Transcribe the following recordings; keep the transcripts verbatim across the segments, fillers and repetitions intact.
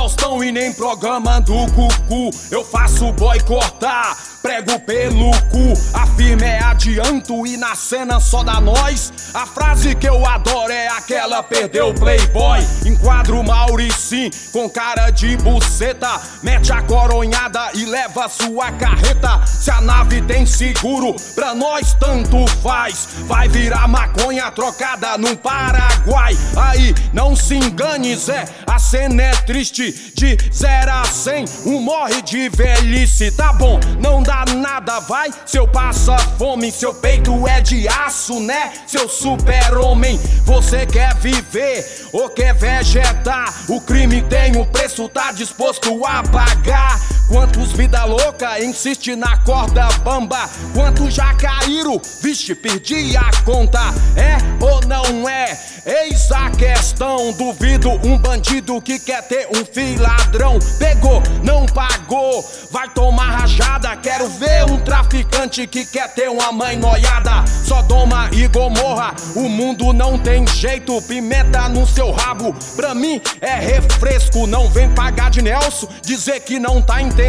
Faustão e nem programa do Cucu. Eu faço boy cortar, prego pelo cu. A firma é adianto e na cena só dá nós. A frase que eu adoro é aquela: perdeu playboy. Enquadro Mauricinho com cara de buceta, mete a coronhada e leva sua carreta. Se a nave tem seguro, pra nós tanto faz. Vai virar maconha trocada no Paraguai. Aí não se engane, Zé, a cena é triste. De zero a cem, um morre de velhice. Tá bom, não dá nada, vai. Seu passa fome, seu peito é de aço, né? Seu super-homem, você quer viver ou quer vegetar? O crime tem um preço, tá disposto a pagar. Quantos vida louca insiste na corda bamba? Quantos já caíram? Vixe, perdi a conta. É ou não é? Eis a questão. Duvido um bandido que quer ter um filho ladrão. Pegou, não pagou, vai tomar rajada. Quero ver um traficante que quer ter uma mãe noiada. Sodoma e Gomorra, o mundo não tem jeito. Pimenta no seu rabo, pra mim é refresco. Não vem pagar de Nelson, dizer que não tá entendendo.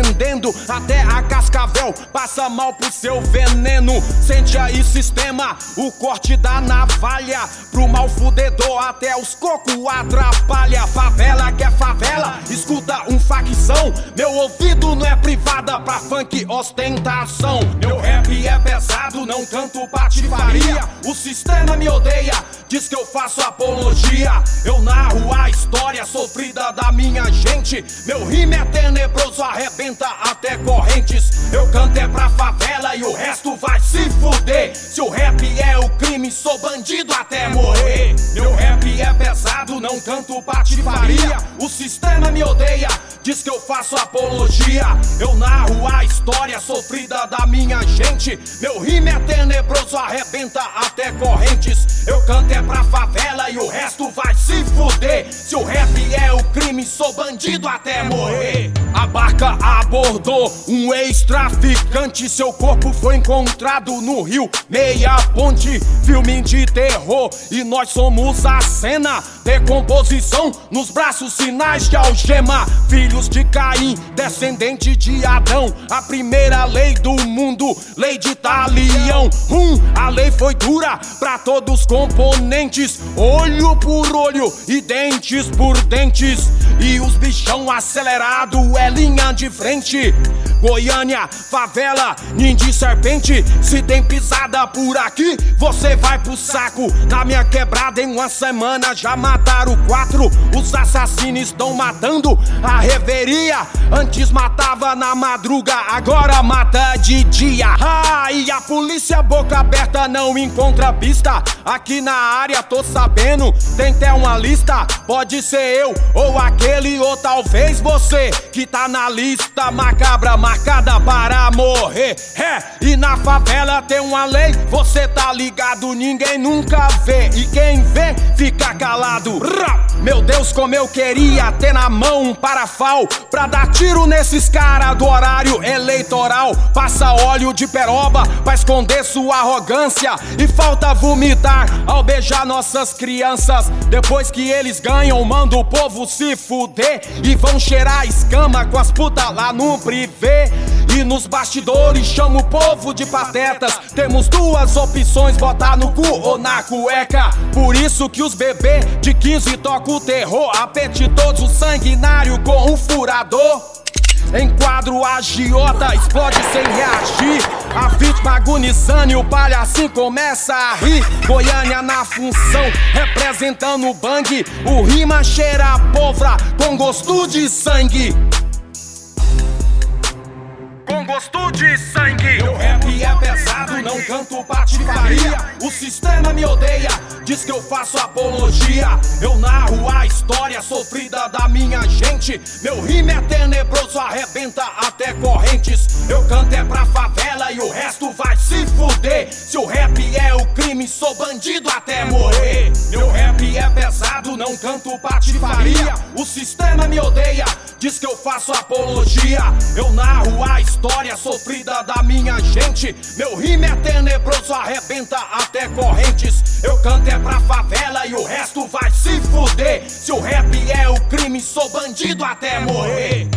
Até a Cascavel passa mal pro seu veneno. Sente aí sistema, o corte da navalha. Pro mal fudedor até os cocos atrapalha. Favela que é favela, escuta um facção. Meu ouvido não é privada pra funk ostentação. Meu rap é pesado, não canto patifaria. O sistema me odeia, diz que eu faço apologia. Eu narro a história sofrida da minha gente. Meu rima é tenebroso, arrebenta até correntes. Eu canto é pra favela e o resto vai se fuder. Se o rap é o crime, sou bandido até morrer. Meu rap é pesado, não canto patifaria. O sistema me odeia, diz que eu faço apologia. Eu narro a história sofrida da minha gente. Meu rima é tenebroso, arrebenta até correntes. Eu canto é pra favela e o resto vai se fuder. Se o rap é o crime, sou bandido até morrer. A barca abordou um ex-traficante. Seu corpo foi encontrado no rio, meia ponte. Filme de terror e nós somos a cena. Decomposição nos braços, sinais de algema. Filhos de Caim, descendente de Adão. A primeira lei do mundo, lei de talião. Hum, a lei foi dura pra todos os componentes. Olho por olho e dentes por dentes. E os bichão acelerado é linha de frente. Goiânia, favela, ninho de serpente. Se tem pisada por aqui, você vai pro saco. Na minha quebrada em uma semana já mataram quatro. Os assassinos estão matando a reveria. Antes matava na madruga, agora mata de dia. Ah, e a polícia boca aberta não encontra pista. Aqui na área tô sabendo, tem até uma lista. Pode ser eu, ou aquele, ou talvez você, que tá na lista macabra, marcada para morrer. É, e na favela tem uma lei, você tá ligado, ninguém nunca vê. E quem vê, fica calado. Meu Deus, como eu queria ter na mão um parafal pra dar tiro nesses cara do horário eleitoral. Passa óleo de peroba pra esconder sua arrogância. E falta vomitar ao beijar nossas crianças. Depois que eles ganham, manda o povo se fuder. E vão cheirar escama com as putas lá no privê. E nos bastidores chama o povo de patetas. Temos duas opções, botar no cu ou na cueca. Por isso que os bebê de quinze tocam o terror. Apetitoso, sanguinário com um furador. Enquadro a agiota, explode sem reagir. A vítima agonizando e o palhacinho começa a rir. Goiânia na função, representando o bang. O rima cheira a pólvora com gosto de sangue. Com gosto de sangue. Meu rap é pesado, não canto patifaria. O sistema me odeia, diz que eu faço apologia. Eu narro a história sofrida da minha gente. Meu rima é tenebroso, arrebenta até correntes. Eu canto é pra favela e o resto vai se fuder. Se o rap é o crime, sou bandido até morrer. Meu rap é pesado, não canto patifaria. O sistema me odeia, diz que eu faço apologia. Eu narro a história sofrida da minha gente. Meu rima crime é tenebroso, arrebenta até correntes. Eu canto é pra favela e o resto vai se fuder. Se o rap é o crime, sou bandido até morrer.